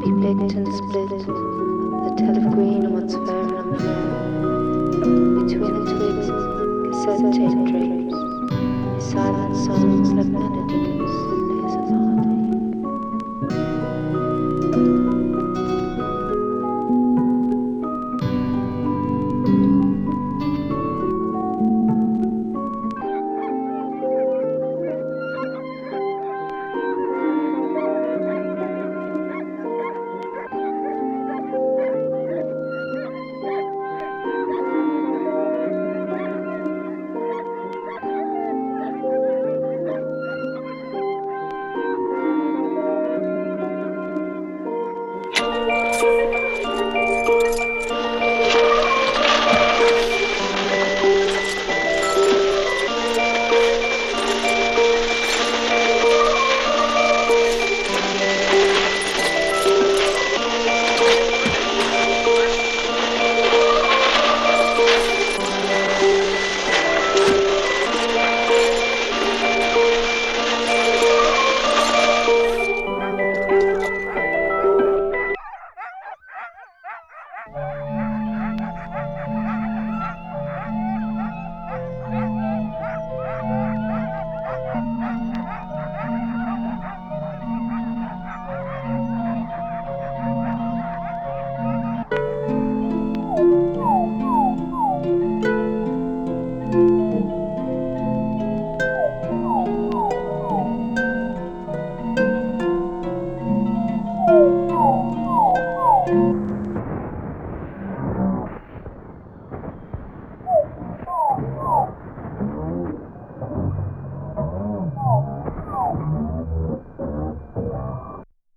be picked and split, the tell of green and what's fair and unfair. Between the twigs, cassette tape drapes, silent songs like melodies.